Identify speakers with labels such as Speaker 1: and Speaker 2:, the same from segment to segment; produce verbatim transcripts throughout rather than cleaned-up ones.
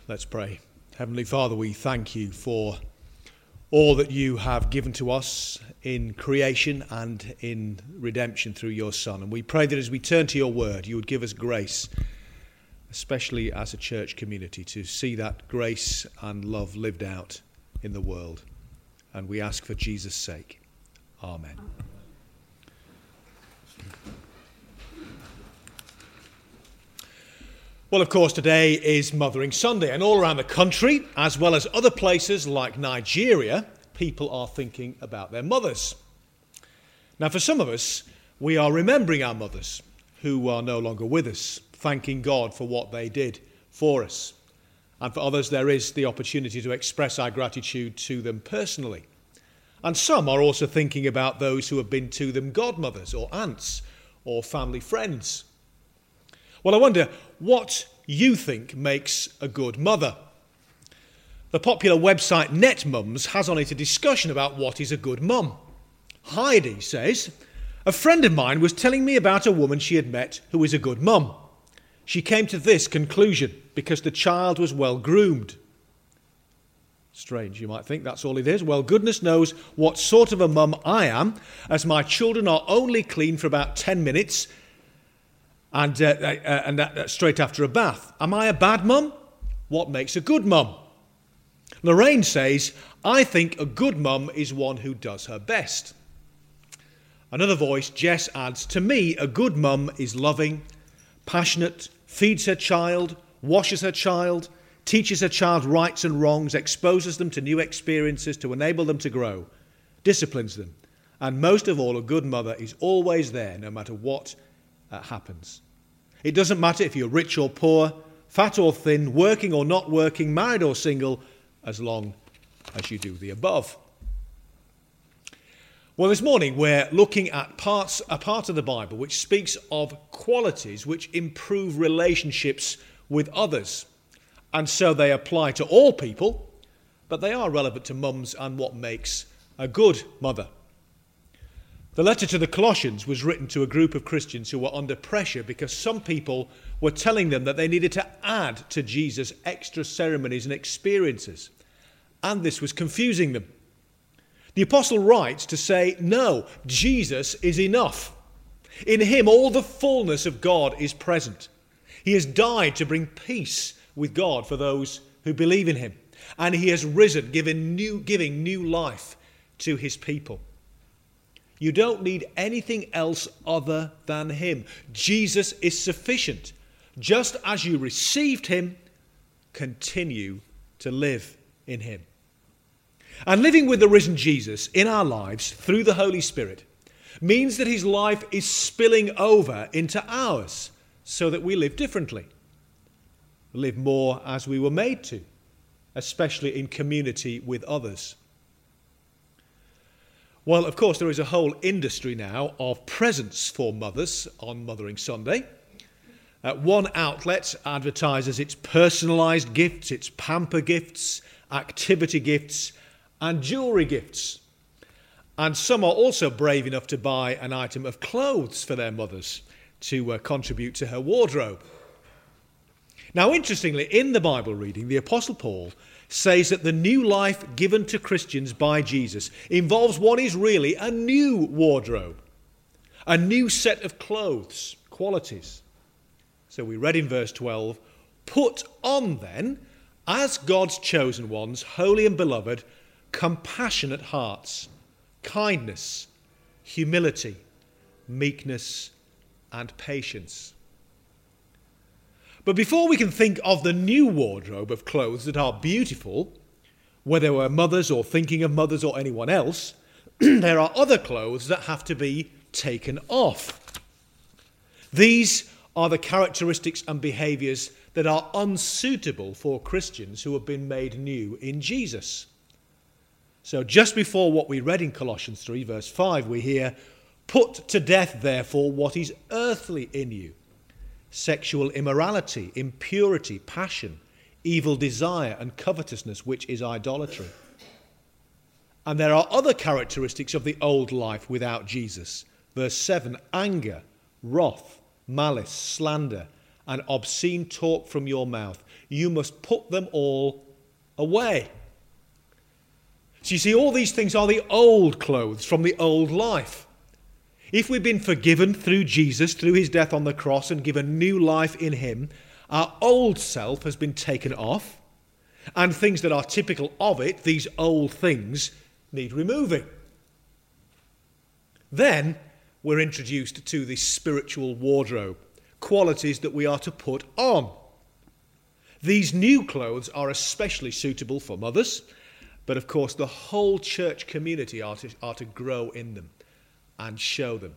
Speaker 1: Let's pray. Heavenly Father, we thank you for all that you have given to us in creation and in redemption through your Son. And we pray that as we turn to your word, you would give us grace, especially as a church community, to see that grace and love lived out in the world. And we ask for Jesus' sake. Amen. Well, of course, today is Mothering Sunday, and all around the country, as well as other places like Nigeria, people are thinking about their mothers. Now, for some of us, we are remembering our mothers who are no longer with us, thanking God for what they did for us. And for others, there is the opportunity to express our gratitude to them personally. And some are also thinking about those who have been to them godmothers or aunts or family friends. Well, I wonder what you think makes a good mother. The popular website NetMums has on it a discussion about what is a good mum. Heidi says, "A friend of mine was telling me about a woman she had met who is a good mum. She came to this conclusion because the child was well groomed." Strange, you might think that's all it is. Well, goodness knows what sort of a mum I am, as my children are only clean for about ten minutes and, uh, uh, and that, uh, straight after a bath. Am I a bad mum? What makes a good mum? Lorraine says, "I think a good mum is one who does her best." Another voice, Jess, adds, "To me, a good mum is loving, passionate, feeds her child, washes her child, teaches her child rights and wrongs, exposes them to new experiences to enable them to grow, disciplines them. And most of all, a good mother is always there no matter what uh, happens. It doesn't matter if you're rich or poor, fat or thin, working or not working, married or single, as long as you do the above." Well, this morning we're looking at parts, a part of the Bible which speaks of qualities which improve relationships with others. And so they apply to all people, but they are relevant to mums and what makes a good mother. The letter to the Colossians was written to a group of Christians who were under pressure because some people were telling them that they needed to add to Jesus extra ceremonies and experiences. And this was confusing them. The apostle writes to say, no, Jesus is enough. In him all the fullness of God is present. He has died to bring peace with God for those who believe in him. And he has risen, giving new, giving new life to his people. You don't need anything else other than him. Jesus is sufficient. Just as you received him, continue to live in him. And living with the risen Jesus in our lives through the Holy Spirit means that his life is spilling over into ours so that we live differently. Live more as we were made to, especially in community with others. Well, of course, there is a whole industry now of presents for mothers on Mothering Sunday. Uh, one outlet advertises its personalised gifts, its pamper gifts, activity gifts, and jewellery gifts. And some are also brave enough to buy an item of clothes for their mothers to uh, contribute to her wardrobe. Now, interestingly, in the Bible reading, the Apostle Paul says that the new life given to Christians by Jesus involves what is really a new wardrobe, a new set of clothes, qualities. So we read in verse twelve, "Put on then, as God's chosen ones, holy and beloved, compassionate hearts, kindness, humility, meekness, and patience." But before we can think of the new wardrobe of clothes that are beautiful, whether we're mothers or thinking of mothers or anyone else, there are other clothes that have to be taken off. These are the characteristics and behaviours that are unsuitable for Christians who have been made new in Jesus. So just before what we read in Colossians three, verse five, we hear, "Put to death, therefore, what is earthly in you. Sexual immorality, impurity, passion, evil desire, and covetousness, which is idolatry." And there are other characteristics of the old life without Jesus. Verse seven, anger, wrath, malice, slander, and obscene talk from your mouth. You must put them all away. So you see, all these things are the old clothes from the old life. If we've been forgiven through Jesus, through his death on the cross, and given new life in him, our old self has been taken off, and things that are typical of it, these old things, need removing. Then we're introduced to the spiritual wardrobe, qualities that we are to put on. These new clothes are especially suitable for mothers, but of course the whole church community are to, are to grow in them and show them.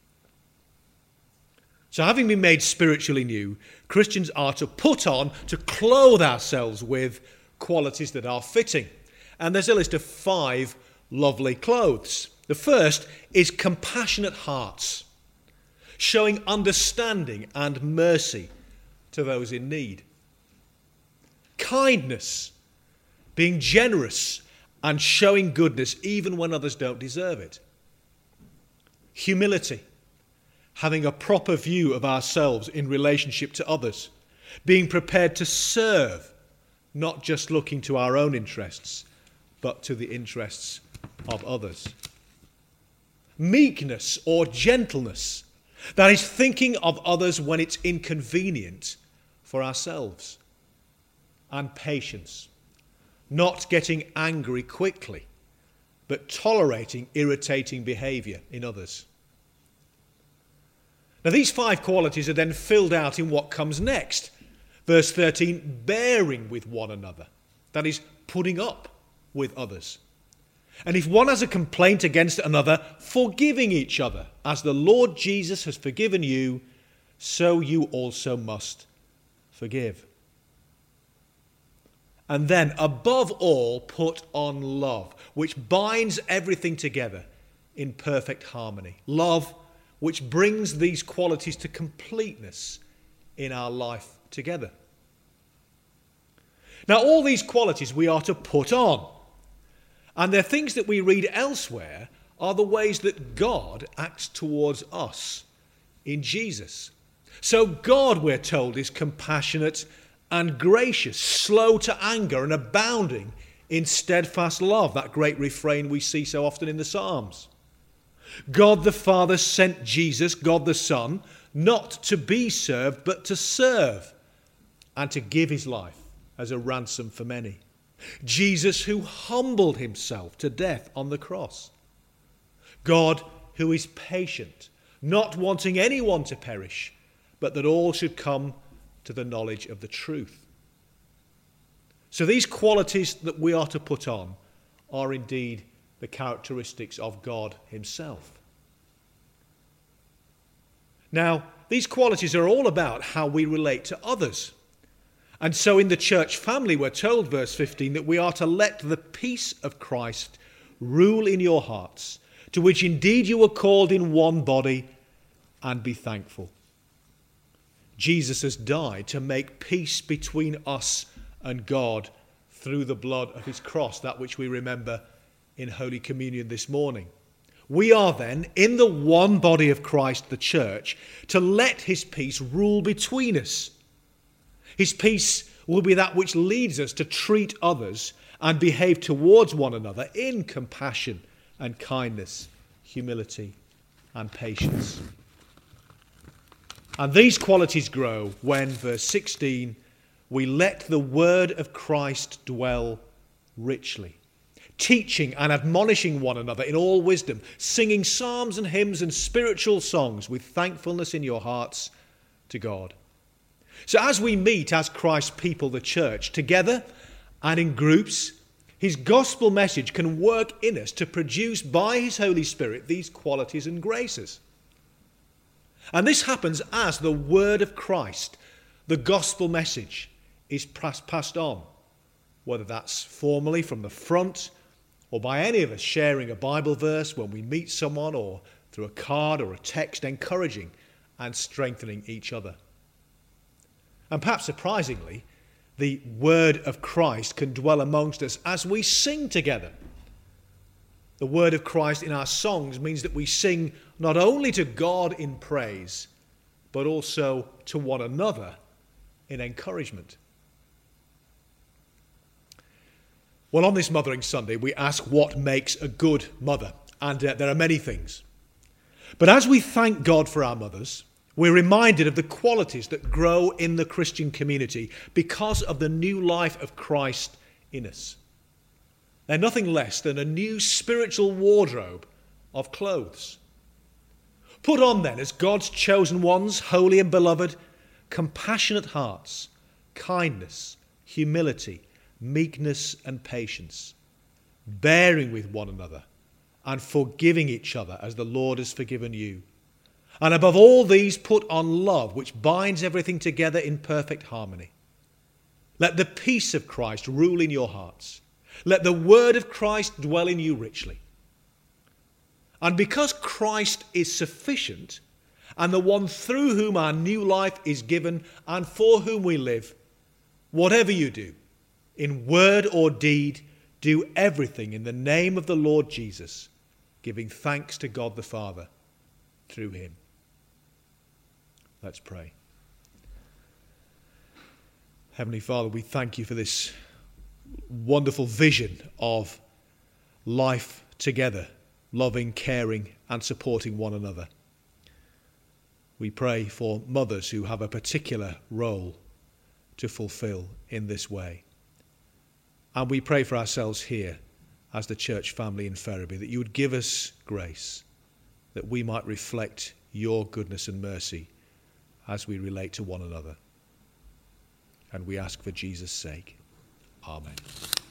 Speaker 1: So having been made spiritually new, Christians are to put on, to clothe ourselves with qualities that are fitting. And there's a list of five lovely clothes. The first is compassionate hearts, showing understanding and mercy to those in need. Kindness, being generous and showing goodness even when others don't deserve it. Humility, having a proper view of ourselves in relationship to others, being prepared to serve, not just looking to our own interests, but to the interests of others. Meekness or gentleness, that is thinking of others when it's inconvenient for ourselves. And patience, not getting angry quickly, but tolerating irritating behaviour in others. Now these five qualities are then filled out in what comes next. Verse thirteen, bearing with one another. That is, putting up with others. And if one has a complaint against another, forgiving each other. As the Lord Jesus has forgiven you, so you also must forgive. And then, above all, put on love, which binds everything together in perfect harmony. Love, which brings these qualities to completeness in our life together. Now, all these qualities we are to put on. And they're things that we read elsewhere are the ways that God acts towards us in Jesus. So God, we're told, is compassionate and gracious, slow to anger and abounding in steadfast love, that great refrain we see so often in the Psalms. God the Father sent Jesus, God the Son, not to be served, but to serve and to give his life as a ransom for many. Jesus who humbled himself to death on the cross. God who is patient, not wanting anyone to perish, but that all should come to the knowledge of the truth. So these qualities that we are to put on are indeed the characteristics of God himself. Now, these qualities are all about how we relate to others. And so in the church family, we're told, verse fifteen, that we are to let the peace of Christ rule in your hearts, to which indeed you were called in one body, and be thankful. Jesus has died to make peace between us and God through the blood of his cross, that which we remember in Holy Communion this morning. We are then, in the one body of Christ, the church, to let his peace rule between us. His peace will be that which leads us to treat others and behave towards one another in compassion and kindness, humility and patience. And these qualities grow when, verse sixteen, we let the word of Christ dwell richly, teaching and admonishing one another in all wisdom, singing psalms and hymns and spiritual songs with thankfulness in your hearts to God. So as we meet as Christ's people, the church, together and in groups, his gospel message can work in us to produce by his Holy Spirit these qualities and graces. And this happens as the word of Christ, the gospel message, is passed on, whether that's formally from the front or by any of us sharing a Bible verse when we meet someone, or through a card or a text, encouraging and strengthening each other. And perhaps surprisingly, the word of Christ can dwell amongst us as we sing together. The word of Christ in our songs means that we sing not only to God in praise, but also to one another in encouragement. Well, on this Mothering Sunday, we ask what makes a good mother, and uh, there are many things. But as we thank God for our mothers, we're reminded of the qualities that grow in the Christian community because of the new life of Christ in us. They're nothing less than a new spiritual wardrobe of clothes. Put on then, as God's chosen ones, holy and beloved, compassionate hearts, kindness, humility, meekness and patience, bearing with one another and forgiving each other as the Lord has forgiven you. And above all these, put on love, which binds everything together in perfect harmony. Let the peace of Christ rule in your hearts. Let the word of Christ dwell in you richly. And because Christ is sufficient, and the one through whom our new life is given and for whom we live, whatever you do, in word or deed, do everything in the name of the Lord Jesus, giving thanks to God the Father through him. Let's pray. Heavenly Father, we thank you for this wonderful vision of life together, loving, caring, and supporting one another. We pray for mothers who have a particular role to fulfill in this way. And we pray for ourselves here as the church family in Ferriby, that you would give us grace, that we might reflect your goodness and mercy as we relate to one another. And we ask for Jesus' sake. Amen.